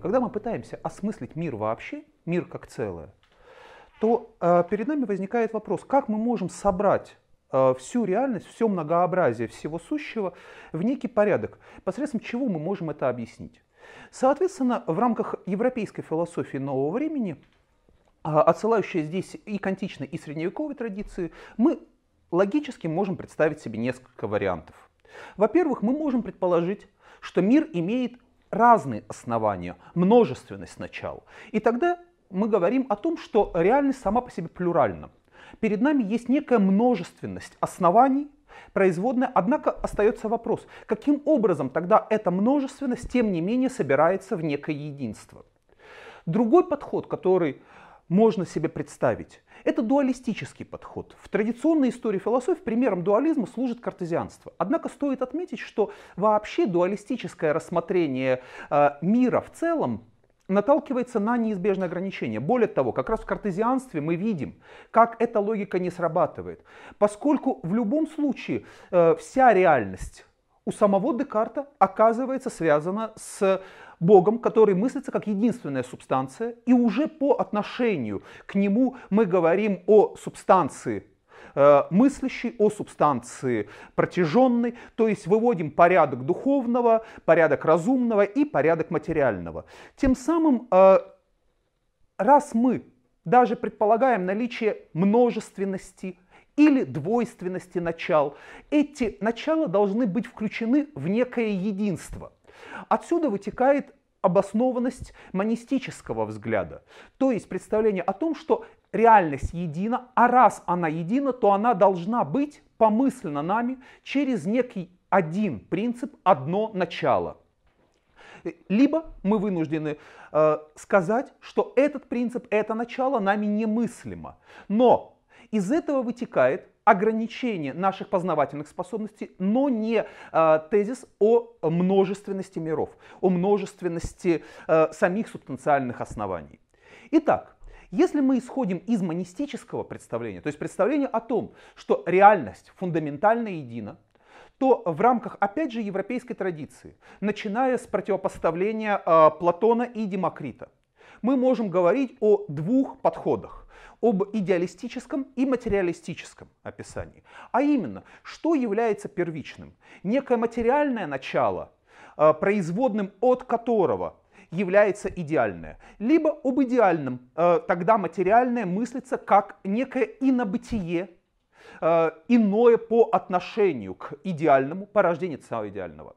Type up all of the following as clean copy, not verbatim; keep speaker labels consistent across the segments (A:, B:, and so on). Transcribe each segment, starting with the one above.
A: когда мы пытаемся осмыслить мир вообще, мир как целое, то перед нами возникает вопрос, как мы можем собрать всю реальность, все многообразие всего сущего в некий порядок, посредством чего мы можем это объяснить. Соответственно, в рамках европейской философии нового времени, отсылающей здесь и к античной, и средневековой традиции, мы логически можем представить себе несколько вариантов. Во-первых, мы можем предположить, что мир имеет разные основания, множественность начал. И тогда мы говорим о том, что реальность сама по себе плюральна. Перед нами есть некая множественность оснований, производная, однако остается вопрос, каким образом тогда эта множественность, тем не менее, собирается в некое единство. Другой подход, который можно себе представить, это дуалистический подход. В традиционной истории философии примером дуализма служит картезианство. Однако стоит отметить, что вообще дуалистическое рассмотрение мира в целом наталкивается на неизбежные ограничения. Более того, как раз в картезианстве мы видим, как эта логика не срабатывает. Поскольку в любом случае вся реальность у самого Декарта оказывается связана с Богом, который мыслится как единственная субстанция, и уже по отношению к нему мы говорим о субстанции мыслящей, о субстанции протяженной, то есть выводим порядок духовного, порядок разумного и порядок материального. Тем самым, раз мы даже предполагаем наличие множественности или двойственности начал, эти начала должны быть включены в некое единство. Отсюда вытекает обоснованность монистического взгляда, то есть представление о том, что реальность едина, а раз она едина, то она должна быть помыслена нами через некий один принцип, одно начало. Либо мы вынуждены сказать, что этот принцип, это начало нами немыслимо. Но из этого вытекает ограничение наших познавательных способностей, но не тезис о множественности миров, о множественности самих субстанциальных оснований. Итак, если мы исходим из монистического представления, то есть представления о том, что реальность фундаментально едина, то в рамках, опять же, европейской традиции, начиная с противопоставления Платона и Демокрита, мы можем говорить о двух подходах. Об идеалистическом и материалистическом описании. А именно, что является первичным? Некое материальное начало, производным от которого является идеальное. Либо об идеальном, тогда материальное мыслится как некое инобытие, иное по отношению к идеальному, порождение самого идеального.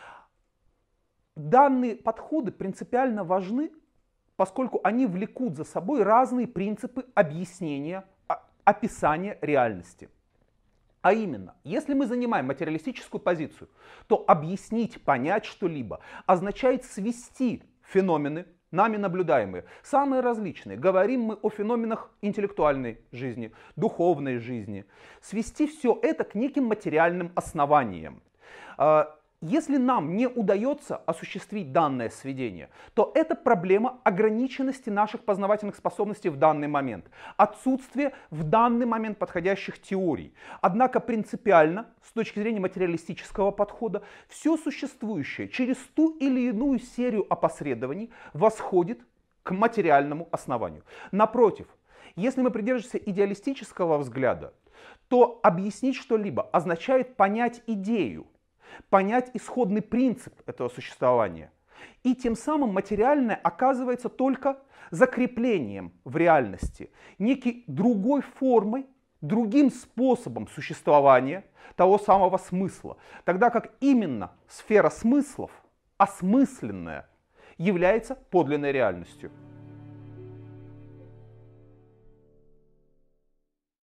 A: Данные подходы принципиально важны, поскольку они влекут за собой разные принципы объяснения, описания реальности. А именно, если мы занимаем материалистическую позицию, то объяснить, понять что-либо означает свести феномены, нами наблюдаемые, самые различные. Говорим мы о феноменах интеллектуальной жизни, духовной жизни. Свести все это к неким материальным основаниям. Если нам не удается осуществить данное сведение, то это проблема ограниченности наших познавательных способностей в данный момент, отсутствие в данный момент подходящих теорий. Однако принципиально, с точки зрения материалистического подхода, все существующее через ту или иную серию опосредований восходит к материальному основанию. Напротив, если мы придерживаемся идеалистического взгляда, то объяснить что-либо означает понять идею, понять исходный принцип этого существования. И тем самым материальное оказывается только закреплением в реальности, некой другой формой, другим способом существования того самого смысла. Тогда как именно сфера смыслов, осмысленная, является подлинной реальностью.